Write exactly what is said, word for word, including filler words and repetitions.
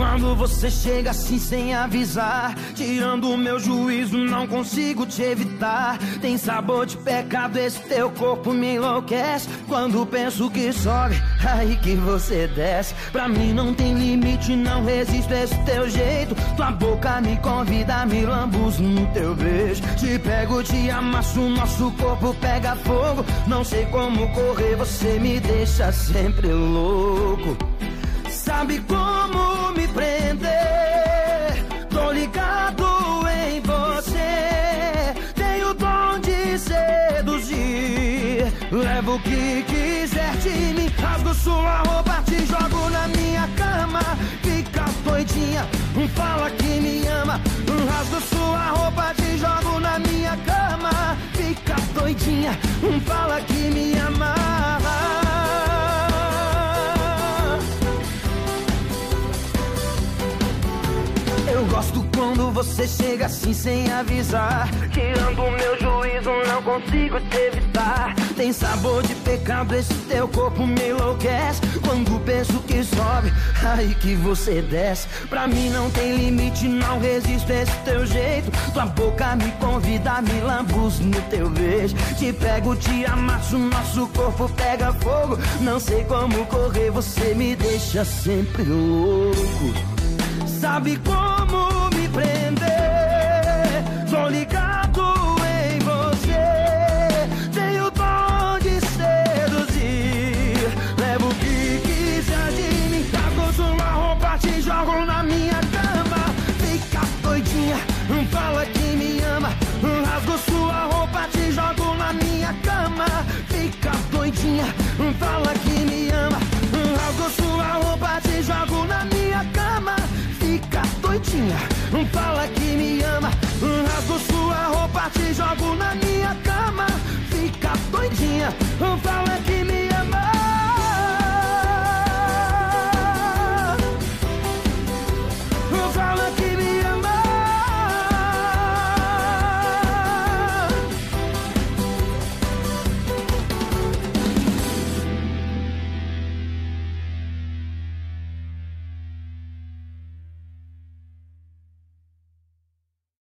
quando você chega assim sem avisar, tirando o meu juízo, não consigo te evitar. Tem sabor de pecado, esse teu corpo me enlouquece. Quando penso que sobe, aí que você desce. Pra mim não tem limite, não resisto a esse teu jeito. Tua boca me convida, me lambuzo no teu beijo. Te pego, te amasso, nosso corpo pega fogo. Não sei como correr, você me deixa sempre louco. Sabe como me prender? Tô ligado em você. Tenho o dom de seduzir. Levo o que quiser de mim. Rasgo sua roupa, te jogo na minha cama. Fica doidinha, fala que me ama. Rasgo sua roupa, te jogo na minha cama. Fica doidinha, fala que me ama. Eu gosto quando você chega assim sem avisar, tirando o meu juízo, não consigo te evitar. Tem sabor de pecado, esse teu corpo me enlouquece. Quando penso que sobe, aí que você desce. Pra mim não tem limite, não resisto a esse teu jeito. Tua boca me convida, me lambuzo no teu beijo. Te pego, te amasso, nosso corpo pega fogo. Não sei como correr, você me deixa sempre louco. Sabe como me prender? Tô ligado em você. Tenho o dom de seduzir. Levo o que quiser de mim. Rasgo sua roupa, te jogo na minha cama. Fica doidinha, fala que me ama. Rasgo sua roupa, te jogo na minha cama. Fica doidinha, fala que me ama. Rasgo sua roupa, te jogo na minha cama. Fica doidinha, fala que me ama. Rasgo sua roupa, te jogo na minha cama. Fica doidinha, fala